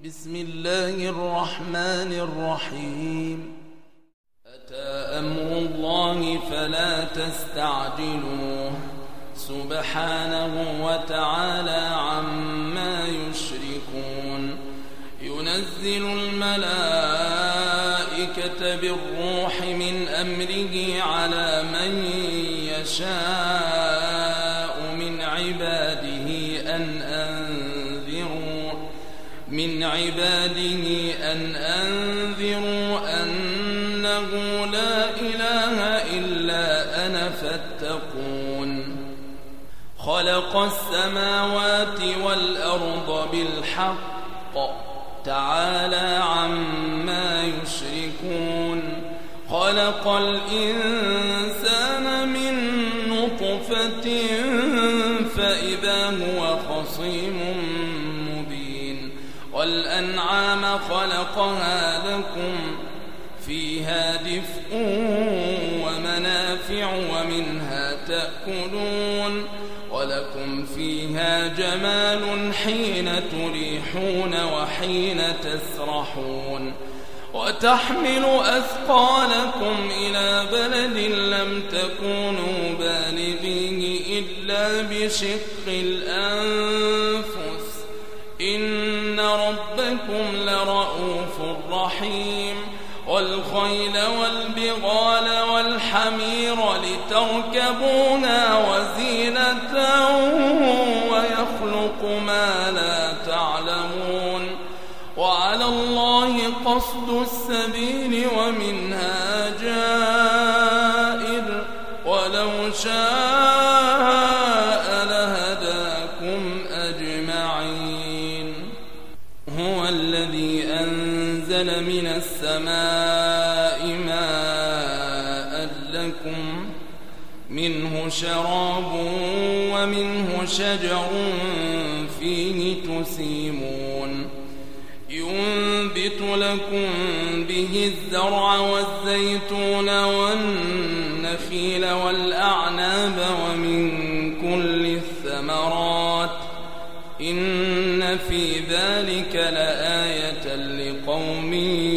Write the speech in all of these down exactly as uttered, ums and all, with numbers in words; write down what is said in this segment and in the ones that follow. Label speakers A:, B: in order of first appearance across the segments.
A: بسم الله الرحمن الرحيم أتى أمر الله فلا تستعجلوه سبحانه وتعالى عما يشركون ينزل الملائكة بالروح من أمره على من يشاء من عباده أن أنذروا من عباده أن أنذروا أنه لا إله إلا أنا فاتقون خلق السماوات والأرض بالحق تعالى عما يشركون خلق الإنسان من نطفة فإذا هو خصيم مبين والأنعام خلقها لكم فيها دفء ومنافع ومنها تأكلون ولكم فيها جمال حين تريحون وحين تسرحون وتحمل أثقالكم إلى بلد لم تكونوا بالغيه إلا بشق الأنفس إن ربكم لرؤوف رحيم والخيل والبغال والحمير لتركبونا وزينة ويخلق ما لا تعلمون وعلى الله قصد السبيل ومنها جائر ولو شاء لهداكم أجمعين هو الذي أنزل من السماء ماء لكم منه شراب ومنه شجر فيه تسيمون ينبت لكم به الزرع والزيتون والنخيل والأعناب ومن كل الثمرات إن في ذلك لآية لقوم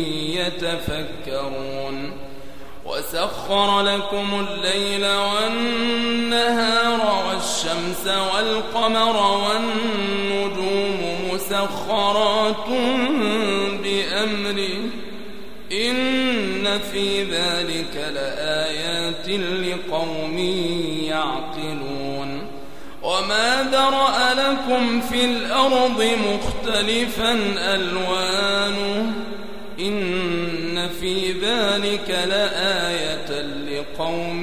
A: يتفكرون وسخر لكم الليل والنهار والشمس والقمر والنجوم مسخرات بأمره إن في ذلك لآيات لقوم يعقلون وما ذرأ لكم في الأرض مختلفا ألوانه إن في ذلك لآية لقوم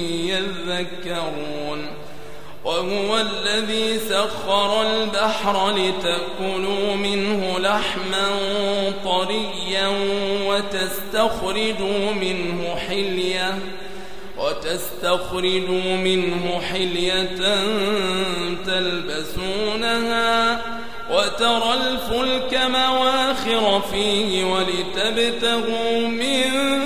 A: يذكرون وهو الذي سخر البحر لتأكلوا منه لحما طريا وتستخرجوا منه حلية وتستخرجوا منه حلية تلبسونها وترى الفلك مواخر فيه ولتبتغوا من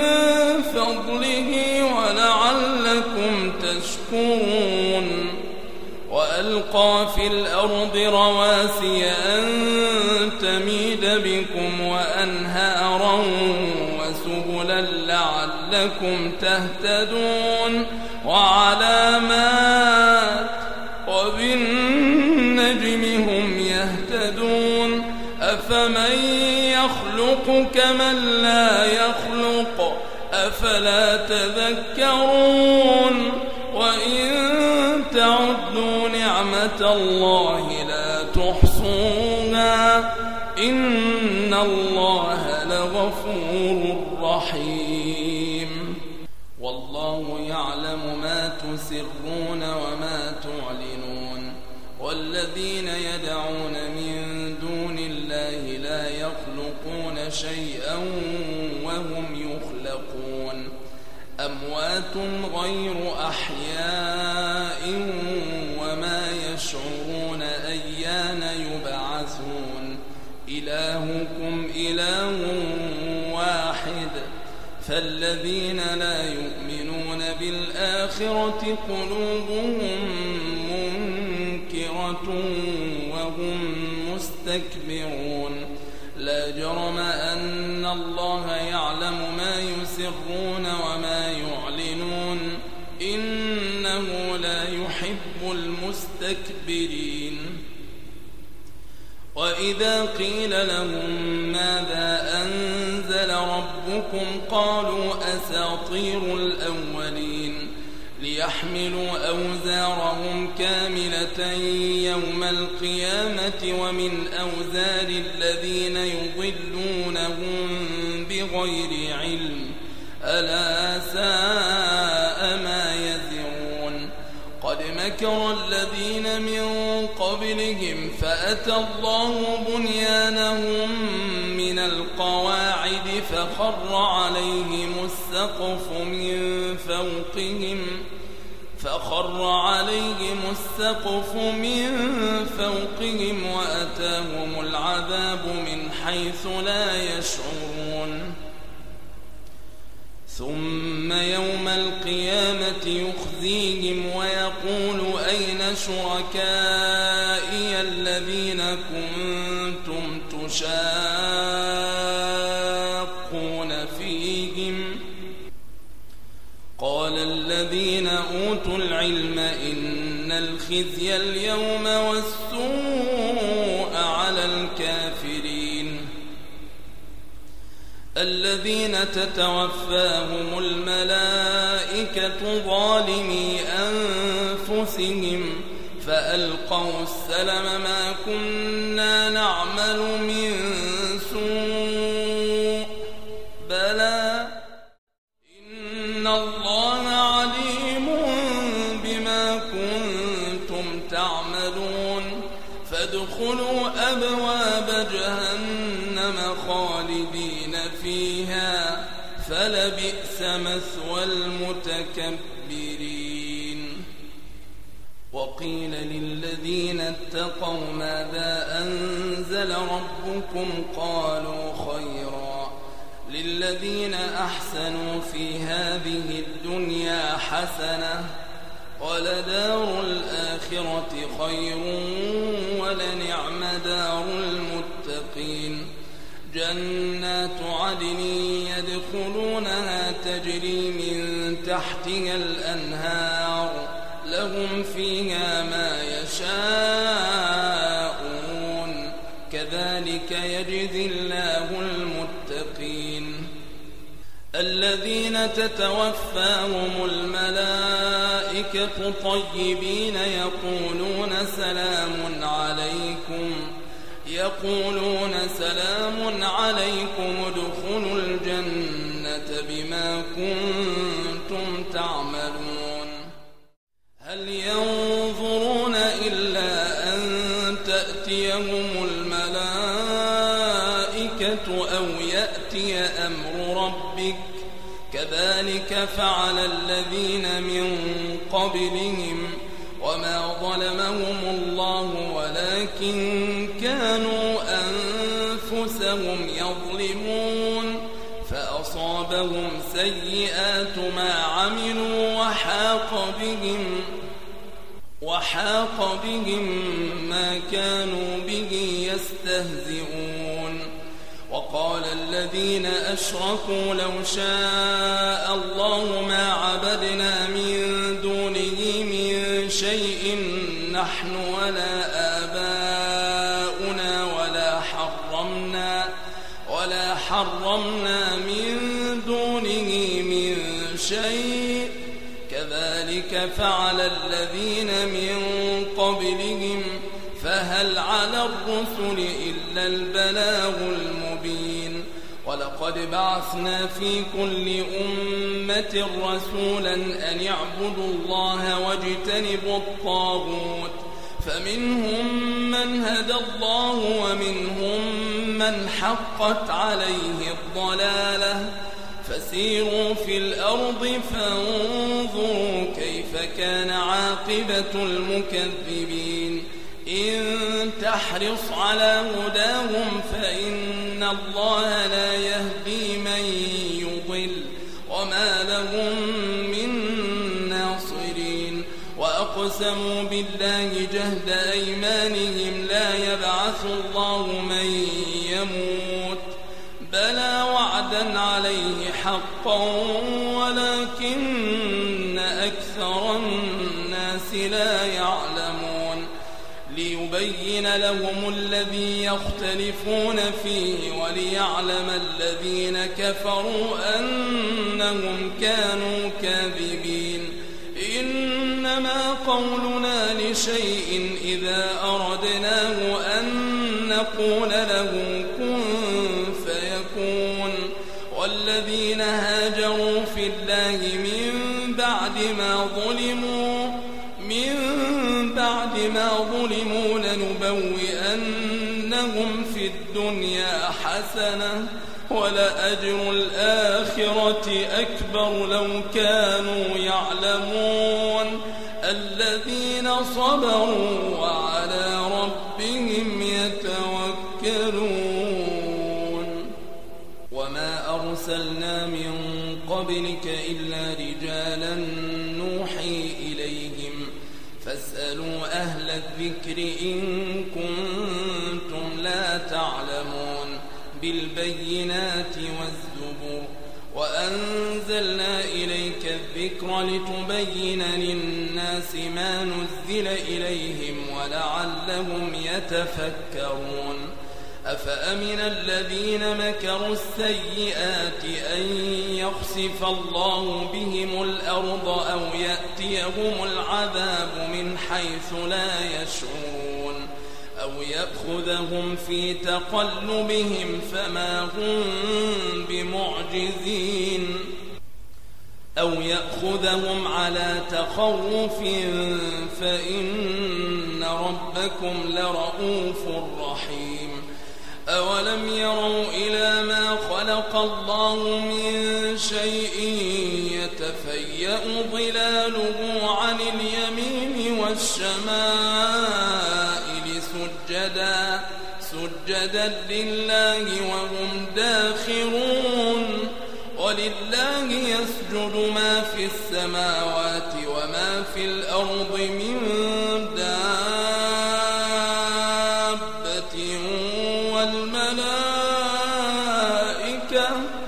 A: فضله ولعلكم تشكرون وألقى في الأرض رواسي أن تميد بكم وأنهارا وسبلا لعلكم تهتدون وعلامات وبالنجم هم يهتدون أفمن يخلق كمن لا يخلق أفلا تذكرون وإن تعدوا نعمة الله لا تحصوها إن الله لغفور رحيم والله يعلم ما تسرون وما تعلنون والذين يدعون من دون الله لا يخلقون شيئا وهم يخلقون أموات غير أحياء وما يشعرون أيان يبعثون إلهكم إله واحد فالذين لا يؤمنون بالآخرة قلوبهم منكرة وهم مستكبرون لا جرم أن الله يعلم ما يسرون وما يعلنون إنه لا يحب المستكبرين. وإذا قيل لهم ماذا أنزل ربكم قالوا أساطير الأولين ليحملوا أوزارهم كاملة يوم القيامة ومن أوزار الذين يضلونهم بغير علم ألا ساء ما يزرون. قد مكر الذين من قبلهم فأتى الله بنيانهم من القواعد فخر عليهم السقف من فوقهم فخر عليهم السقف من فوقهم وأتاهم العذاب من حيث لا يشعرون. ثم يوم القيامة يخزيهم ويقول أين شركائي الذين كنتم تشاقون فيهم قال الذين أوتوا العلم إن الخزي اليوم والسوء على الكافرين الذين تتوفاهم الملائكة ظالمي أنفسهم فألقوا السلم ما كنا نعمل من سوء بلى إن الله عليم بما كنتم تعملون فادخلوا أبواب جهنم خالدين فيها فلبئس مثوى المتكبرين. وقيل للذين اتقوا ماذا أنزل ربكم قالوا خيرا للذين أحسنوا في هذه الدنيا حسنة ولدار الآخرة خير ولنعم دار المتقين. جنات عدن يدخلونها تجري من تحتها الأنهار لهم فيها ما يشاءون كذلك يجزي الله المتقين. الذين تتوفاهم الملائكة طيبين يقولون سلام عليكم يقولون سلام عليكم ادخلوا الجنة بما كنتم تعملون. هل ينظرون إلا أن تأتيهم الملائكة أو يأتي أمر ربك كذلك فعل الذين من قبلهم وما ظلمهم الله ولكن كانوا أنفسهم يظلمون فأصابهم سيئات ما عملوا وحاق بهم وحاق بهم ما كانوا به يستهزئون. وقال الذين أشركوا لو شاء الله ما عبدنا من دونه من شيء نحن ولا آباؤنا ولا حرمنا ولا حرمنا من دونه من شيء كذلك فعل الذين من قبلهم فهل على الرسل إلا البلاغ المبين. ولقد بعثنا في كل أمة رسولا أن يعبدوا الله واجتنبوا الطاغوت فمنهم من هدى الله ومنهم من حقت عليه الضلالة فسيروا في الأرض فانظروا كيف كان عاقبة المكذبين. إن تحرص على هداهم فإن الله لا يهدي من يضل وما لهم من ناصرين. وأقسموا بالله جهد أيمانهم لا يبعث الله من يموت وعدا عليه حقا ولكن أكثر الناس لا يعلمون ليبين لهم الذي يختلفون فيه وليعلم الذين كفروا أنهم كانوا كاذبين إنما قولنا لشيء إذا أردناه أن نقول له كن فيكون والذين هاجروا في الله من بعد ما ظلموا من بعد ما ظلموا لنبوئنهم في الدنيا حسنة ولأجر الآخرة أكبر لو كانوا يعلمون الذين صبروا وعلى ربهم يتوكلون وما أرسلنا من قبلك إلا رجالا نوحي إليهم فاسألوا أهل الذكر إن كنتم لا تعلمون بالبينات والزبور وأنزلنا إليك الذكر لتبين للناس ما نزل إليهم ولعلهم يتفكرون أفأمن الذين مكروا السيئات أن يخسف الله بهم الأرض أو يأتيهم العذاب من حيث لا يشعرون أو يأخذهم في تقلبهم فما هم بمعجزين أو يأخذهم على تخوف فإن ربكم لرؤوف رحيم أولم يروا إلى ما خلق الله من شيء يتفيأ ظلاله عن اليمين والشمائل سجدا سجدا لله وهم داخرون ولله يسجد ما في السماوات وما في الأرض من دابة والملائكة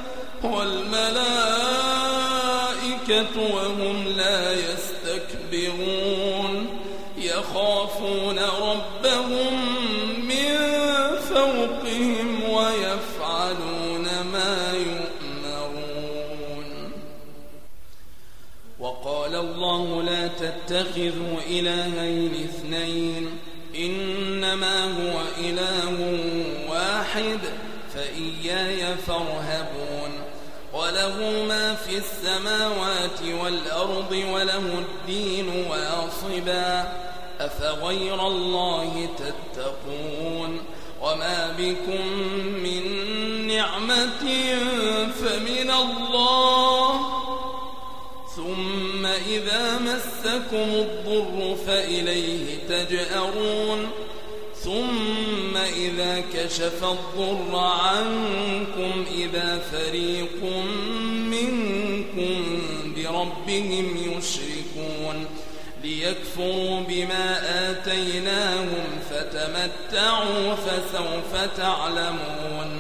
A: والملائكة وهم لا يستكبرون يخافون ربهم من فوقهم ويفعلون ما يؤمرون وقال الله لا تتخذوا إلهين اثنين إنما هو إله واحد فإياي فارهبون وله ما في السماوات والأرض وله الدين واصبا أفغير الله تتقون وما بكم من نعمة فمن الله ثم إذا مسكم الضر فإليه تجأرون ثم إذا كشف الضر عنكم إذا فريق منكم بربهم يشركون ليكفروا بما آتيناهم فتمتعوا فسوف تعلمون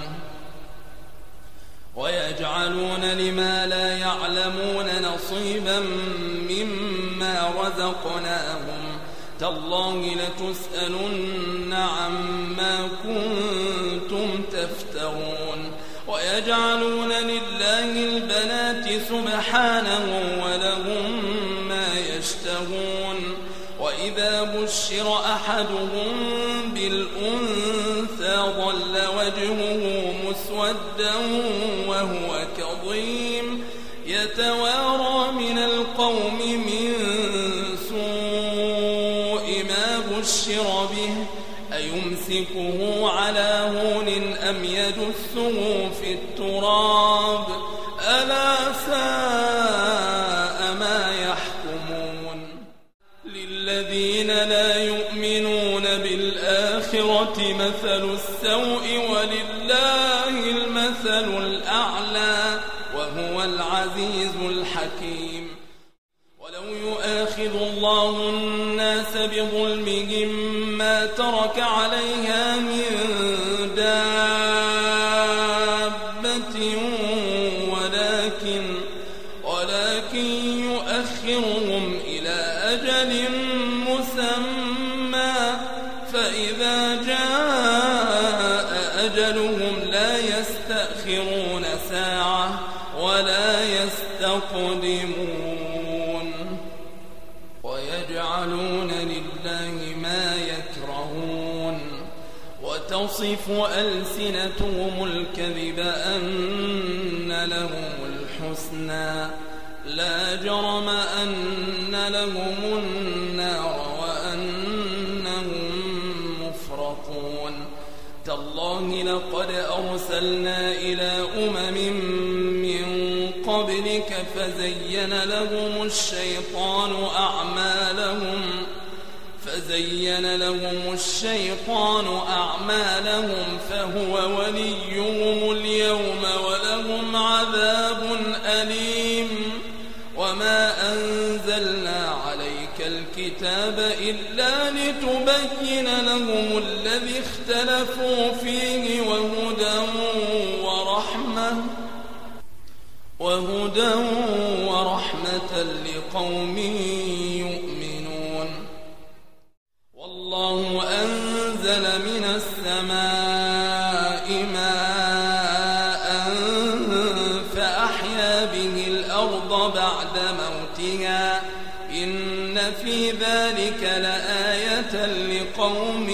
A: ويجعلون لما لا يعلمون نصيبا مما رزقناهم تالله لتسألن عما كنتم تفترون ويجعلون لله البنات سبحانه ولهم ما يشتهون وإذا بشر أحدهم بالأنثى ظل وجهه مسودا وهو كظيم يتوارى من القوم من سوء ما بشر به أيمسكه على هون أم يدسه في التراب ألا ساء ما يحكمون للذين لا يؤمنون بالآخرة مثل السوء ولله المثل الأعلى وهو العزيز الحكيم ولو يؤاخذ الله الناس بظلمهم ما ترك عليها من دابة أجلهم لا يستأخرون ساعة ولا يستقدمون ويجعلون لله ما يكرهون وتصف ألسنتهم الكذب أن لهم الحسنى لا جرم أن لهم النار وأنهم مفرطون تالله لقد أرسلنا إلى أمم من قبلك فزين لهم الشيطان أعمالهم فزين لهم الشيطان أعمالهم فهو وليهم اليوم ولهم عذاب أليم وما أنزلنا عليك الكتاب إلا لتبين لهم الذي اختلفوا فيه وهدى ورحمة وهدى ورحمة لقوم يؤمنون والله أنزل من السماء ماء فأحيا به الأرض بعد موتها إن في ذلك لآية لقوم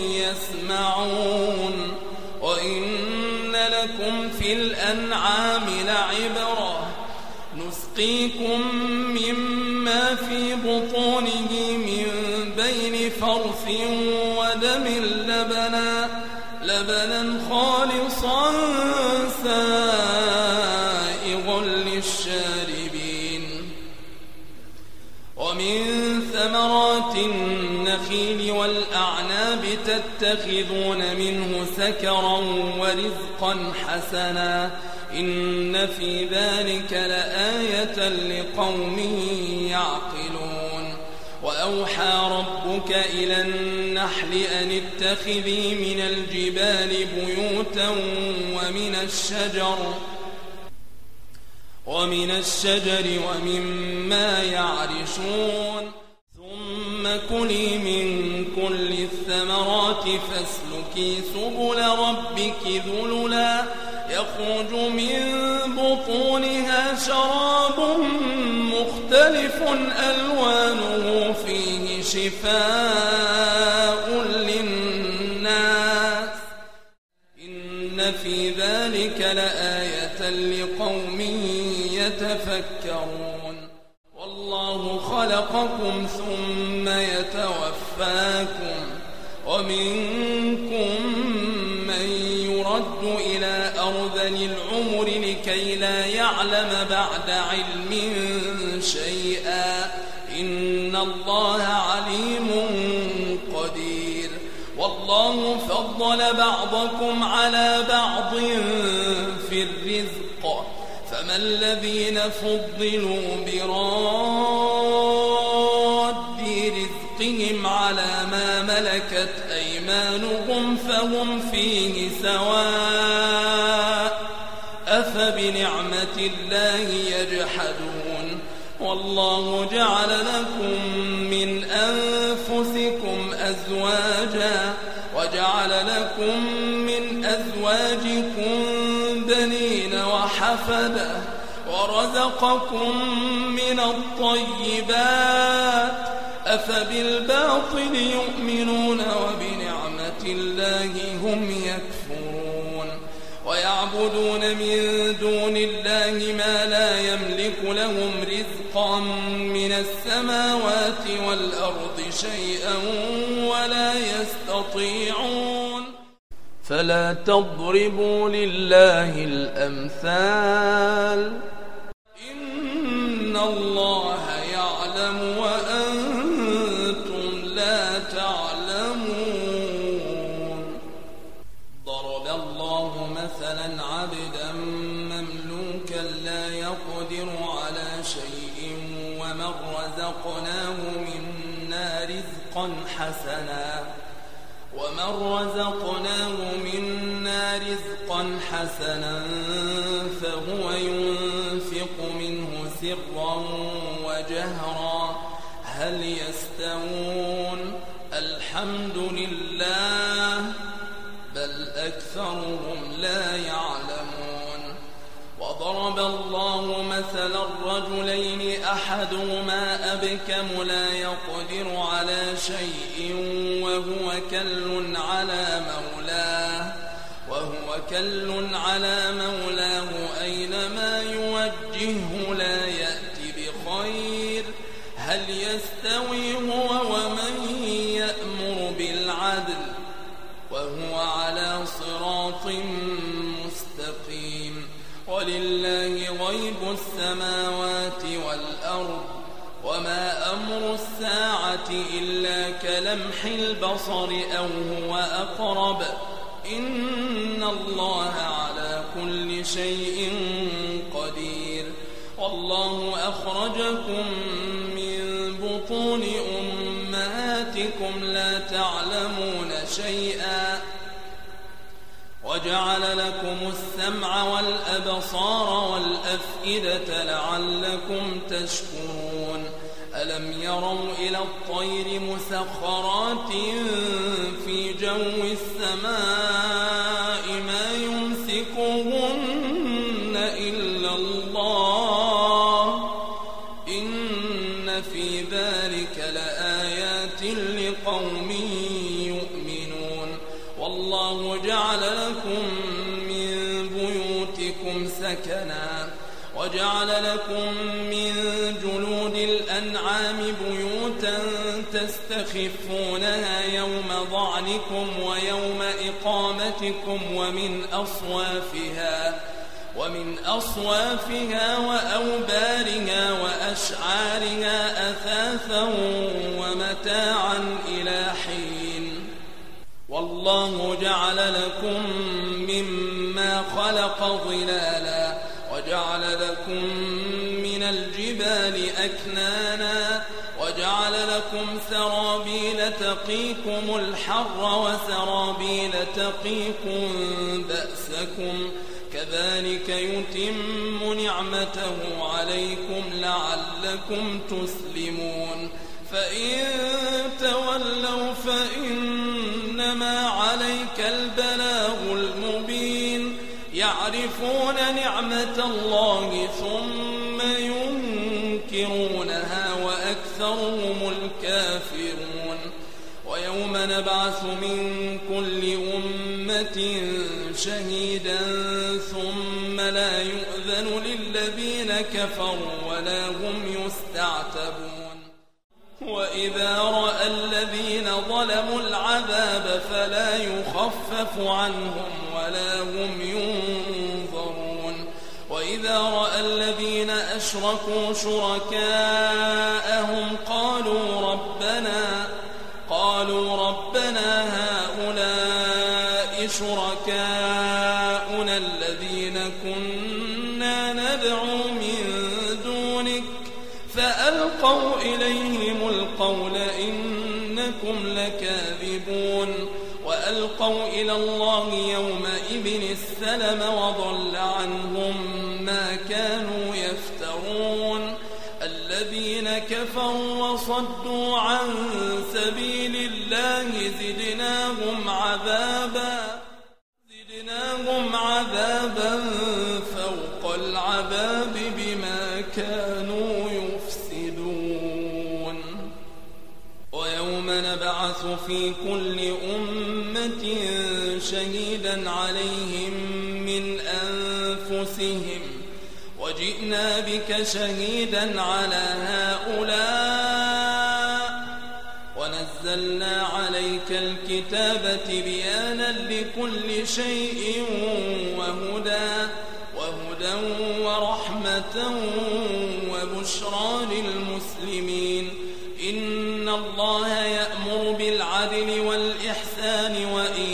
A: يسمعون وإن لكم في الأنعام لعبرة نسقيكم مما في بطونه من بين فرث ودم لبنا لبنا خالصا سائغا للشاربين ومن ثمرات النخيل والأعناب تتخذون منه سكرا ورزقا حسنا إن في ذلك لآية لقوم يعقلون وأوحى ربك إلى النحل أن اتخذي من الجبال بيوتا ومن الشجر ومن الشجر ومما يعرشون ثم كلي من كل الثمرات فاسلكي سبل ربك ذللا يخرج من بطونها شراب مختلف ألوانه فيه شفاء للناس إن في ذلك لآية لقوم يتفكرون والله خلقكم ثم يتوفاكم ومنكم من يرد إلى أرذل العمر لكي لا يعلم بعد علم شيئا إن الله عليم قدير والله فضل بعضكم على بعض في الرزق فما الذين فضلوا براد رزقهم على ما ملكت أيمانهم فهم فيه سواء أفبنعمة الله يجحدون والله جعل لكم من أنفسكم أزواجا وجعل لكم من أزواجكم بنين وحفدة ورزقكم من الطيبات أفبالباطل يؤمنون وبنعمة الله هم يكفرون ويعبدون من دون الله ما لا يملك لهم رزقا من السماوات والأرض شيئا ولا يستطيعون فلا تضربوا لله الأمثال إن الله يعلم وأنتم لا تعلمون ضرب الله مثلا عبدا مملوكا لا يقدر على شيء ومن رزقناه منا رزقا حسنا ومن رزقناه منا رزقا حسنا فهو ينفق منه سرا وجهرا هل يستوون الحمد لله بل أكثرهم لا يعلمون. وضرب الله مثلا الرجلين أحدهما أبكم لا يقدر على شيء وهو كل على مولاه وهو كل على مولاه أينما يوجهه لا يأتي بخير هل يستوي هو ومن يأمر بالعدل وهو على صراط مستقيم. ولله غيب السماوات والأرض وما أمر الساعة إلا كلمح البصر أو هو أقرب إن الله على كل شيء قدير. والله أخرجكم من بطون أمهاتكم لا تعلمون شيئا وجعل لكم السمع والأبصار والأفئدة لعلكم تشكرون. ألم يروا إلى الطير مسخرات في جو السماء ما يمسكهن إلا الله إن في ذلك لآيات لقوم يؤمنون. والله جعل لكم من بيوتكم سكنا وجعل لكم من جلود الأنعام بيوتا تستخفونها يوم ضعنكم ويوم إقامتكم ومن أصوافها ومن أصوافها وأوبارها وأشعارها أثاثا ومتاعا إلى حين. والله جعل لكم مما خلق ظلالا وجعل لكم من الجبال أكنانا وجعل لكم سرابيل تقيكم الحر وسرابيل تقيكم بأسكم كذلك يتم نعمته عليكم لعلكم تسلمون. فإن تولوا فإنما عليك البلاغ المبين. يعرفون نعمة الله ثم ينكرونها وأكثرهم الكافرون. ويوم نبعث من كل أمة شهيدا ثم لا يؤذن للذين كفروا ولا هم يستعتبون. وإذا رأى الذين ظلموا العذاب فلا يخفف عنهم ولا هم ينظرون. وإذا رأى الذين أشركوا شركاءهم قالوا ربنا قالوا ربنا هؤلاء شركاؤنا الذين كنا ندعو من دونك فألقوا إليهم القول إنكم لكاذبون. وألقوا إلى الله يومئذ السلم وضل عنهم ما كانوا يفترون. الذين كفروا وصدوا عن سبيل الله زدناهم عذابا زدناهم عذابا فوق العذاب بما كانوا يفسدون. ويوم نبعث في كل أمة شهيدا عليهم من أنفسهم وجئنا بك شهيدا على هؤلاء ونزلنا عليك الكتاب تبيانا لكل شيء وهدى وهدى ورحمة وبشرى للمسلمين. إن الله يأمر بالعدل والإحسان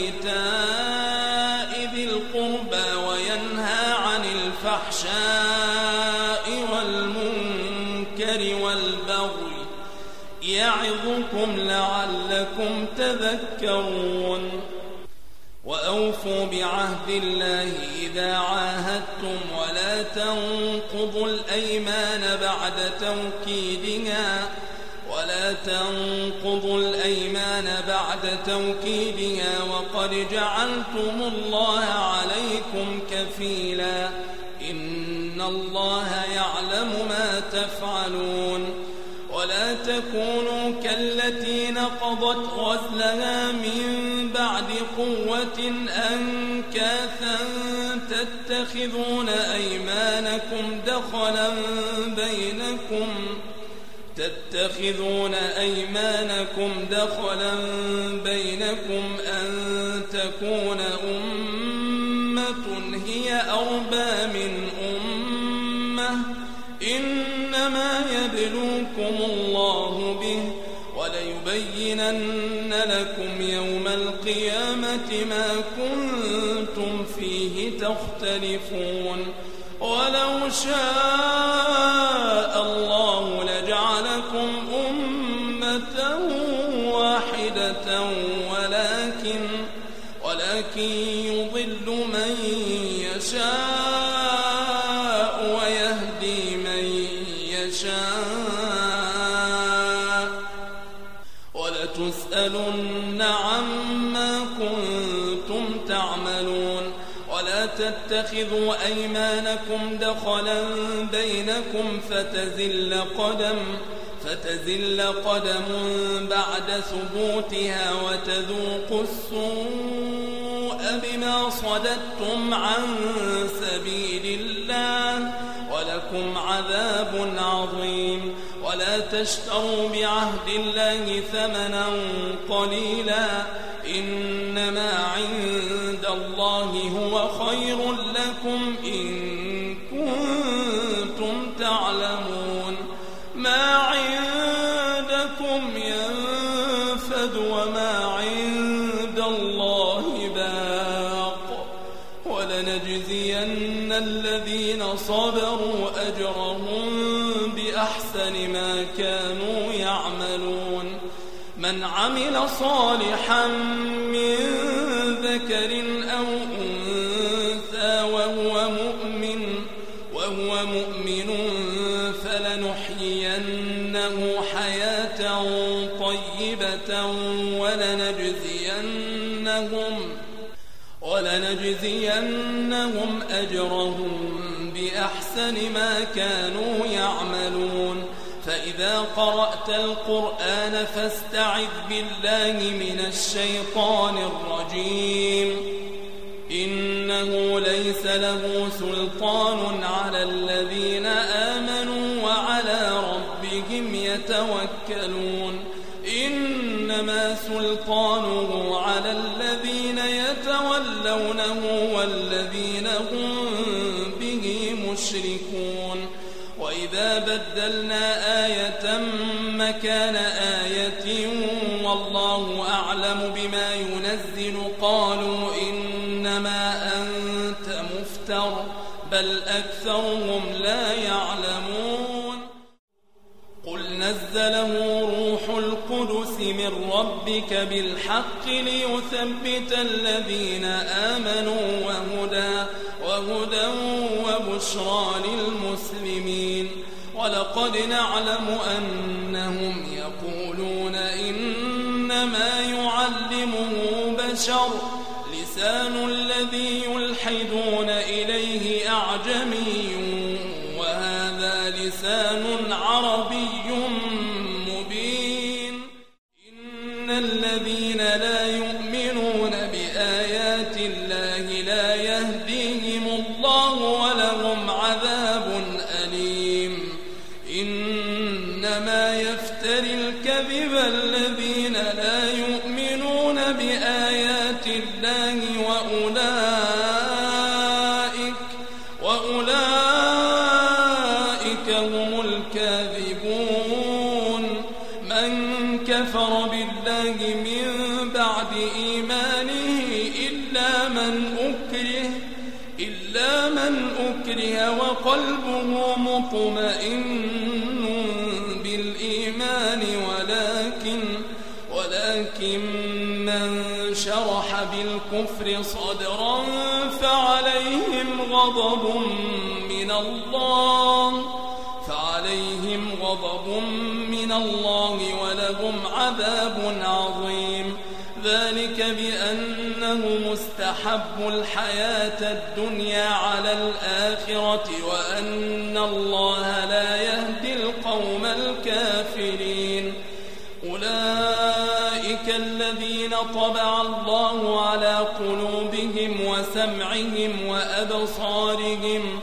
A: وإيتاء ذي القربى وينهى عن الفحشاء والمنكر والبغي يعظكم لعلكم تذكرون. وأوفوا بعهد الله إذا عاهدتم ولا تنقضوا الأيمان بعد توكيدها ولا ولا تنقضوا الأيمان بعد توكيدها وقد جعلتم الله عليكم كفيلا إن الله يعلم ما تفعلون ولا تكونوا كالتي نقضت غزلها من بعد قوة أنكاثا تتخذون أيمانكم دخلا بينكم تتخذون أيمانكم دخلا بينكم أن تكون أمة هي أربى من أمة إنما يبلوكم الله به وليبينن لكم يوم القيامة ما كنتم فيه تختلفون ولو شاء الله لجعلكم أمة واحدة ولكن ولكن يضل من يشاء ويهدي من يشاء ولتسألن عما كنتم تعملون ولا تتخذوا أيمانكم دخلا بينكم فتزل قدم فتزل قدم بعد ثبوتها وتذوقوا السوء بما صددتم عن سبيل الله ولكم عذاب عظيم ولا تشتروا بعهد الله ثمنا قليلا إنما عند الله هو خير لكم إن كنتم تعلمون ما عندكم ينفد وما عند الله باق ولنجزين الذين صبروا أجرهم بأحسن ما كانوا يعملون من عمل صالحا من ذكر أو أنثى وهو مؤمن وهو مؤمن فلنحيينه حياة طيبة ولنجزينهم ولنجزينهم أجرهم بأحسن ما كانوا يعملون فإذا قرأت القرآن فاستعذ بالله من الشيطان الرجيم إنه ليس له سلطان على الذين آمنوا وعلى ربهم يتوكلون إنما سلطانه على الذين يتولونه والذين هم به مشركون وإذا بدلنا آية مكان آية والله أعلم بما ينزل قالوا إنما أنت مفتر بل أكثرهم لا يعلمون قل نزله روح القدس من ربك بالحق ليثبت الذين آمنوا وهدى وهدى وبشرى للمسلمين ولقد نعلم أنهم يقولون إنما يعلمه بشر لسان الذي يلحدون إليه أعجمي وهذا لسان عربي مبين إن الذين لا يؤمنون بآيات الله لا يهديهم الله ولهم عذاب أليم إنما يفتري الكذب الذين لا يؤمنون بآيات الله وأولئك وأولئك هم الكاذبون من كفر بالله من بعد إيمانه إلا من أكره إلا من أكره وقلبه مطمئن بالإيمان ولكن ولكن من شرح بالكفر صدرا فعليهم غضب من الله فعليهم غضب من من الله ولهم عذاب عظيم. ذلك بأنه مستحب الحياة الدنيا على الآخرة وأن الله لا يهدي القوم الكافرين. أولئك الذين طبع الله على قلوبهم وسمعهم وأبصارهم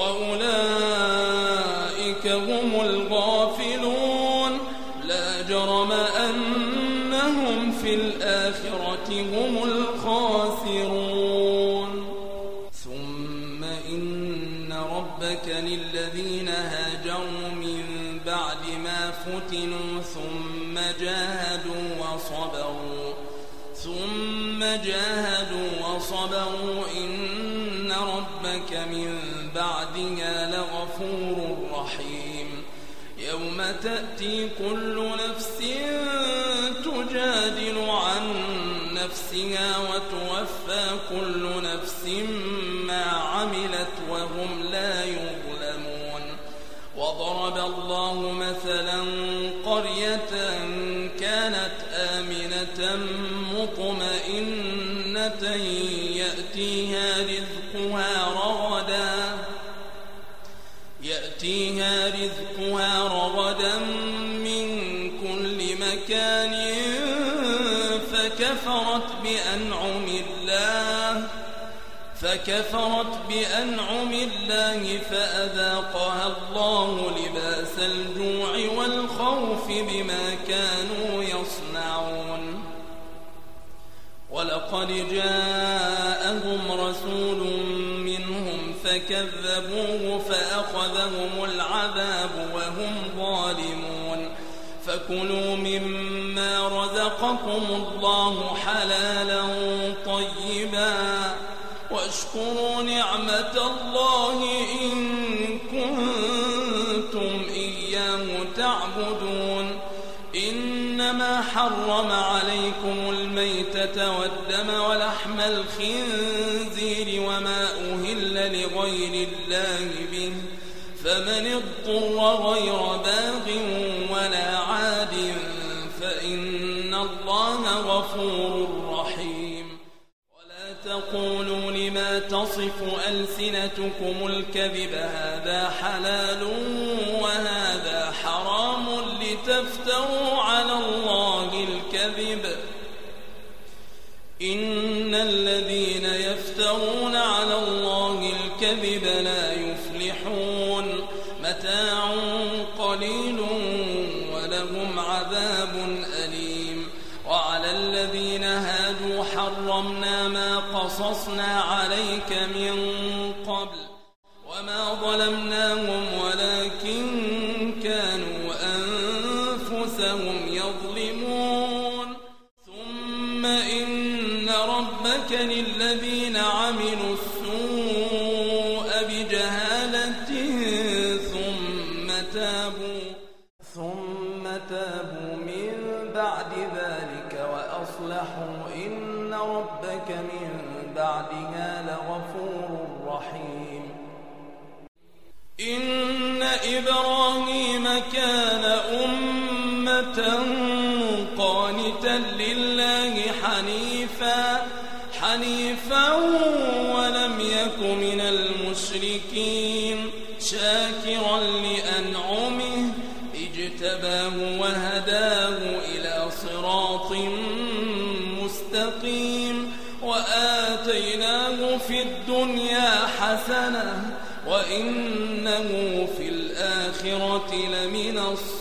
A: وأولئك هم الغافلون. لا جرم أنهم في الآخرة هم الخاسرون. ثم إن ربك للذين هاجروا من بعد ما فتنوا ثم جاهدوا وصبروا ثم جاهدوا وصبروا إن ربك من بعدها لغفور رحيم. يوم تأتي كل نفس تجادل عن نفسها وتوفى كل نفس ما عملت وهم لا يظلمون. وضرب الله مثلا قرية كانت آمنة مطمئنة يأتيها رزقها رغدا يأتيها رزقها رغدا من كل مكان فكفرت بأنعم الله فكفرت بأنعم الله فأذاقها الله لباس الجوع والخوف بما كانوا يصنعون. ولقد جاءهم رسول منهم فكذبوه فأخذهم العذاب وهم ظالمون. فكلوا مما رزقكم الله حلالا طيبا واشكروا نعمة الله إن كنتم إياه تعبدون. إنما حرم عليكم الميتة والدم ولحم الخنزير وما أهل لغير الله به فمن اضطر غير باغ ولا عاد فإن الله غفور رحيم. ولا تقولوا لما تصف ألسنتكم الكذب هذا حلال وهذا حرام لتفتروا على الله الكذب. إن الذين يفترون على الله الكذب لا يفلحون. متاع قليل ولهم عذاب أليم. وعلى الذين هادوا حرمنا ما قصصنا عليك من قبل وما ظلمناهم ولكن كانوا أنفسهم يظلمون. ثم إن ربك للذين عملوا السوء بجهالة ثم تابوا ثم تابوا من بعد ذلك وأصلحوا إن ربك من بعدها لغفور رحيم. إن إبراهيم كان أمة قانتا لله حنيفا حنيفا ولم يك من المشركين شاكرا لأنعمه اجتباه وهداه إلى صراط مستقيم. وآتيناه في الدنيا حسنة وإنه في الآخرة لمن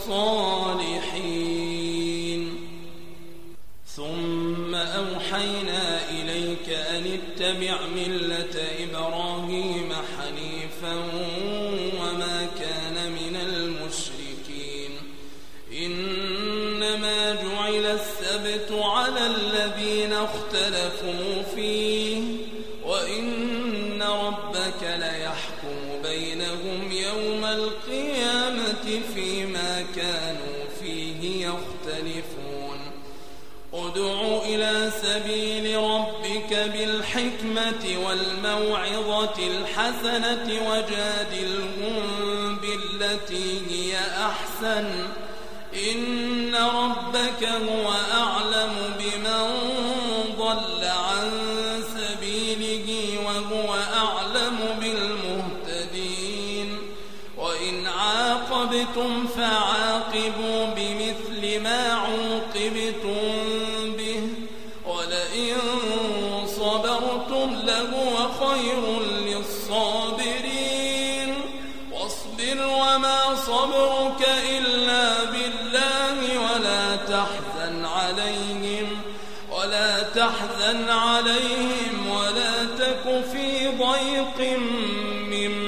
A: الصالحين. ثم أوحينا إليك أن اتبع ملة إبراهيم حنيفا وما كان من المشركين. إنما جعل السبت على الذين اختلفوا فيه وإن ربك ليحكم بينهم يوم القيامة فيما كانوا فيه يختلفون. ادع إلى سبيل ربك بالحكمة والموعظة الحسنة وجادلهم بالتي هي أحسن إن ربك هو أعلم بمن ضل عن سبيله وهو أعلم بالمهتدين وإن عاقبتم فعاقبوا بمثل ما عوقبتم به ولئن صبرتم لهو خير للصابرين واصبر وما صبرك إلا بالله ولا تحزن عليهم ولا تحزن عليهم ولا تك في ضيق مما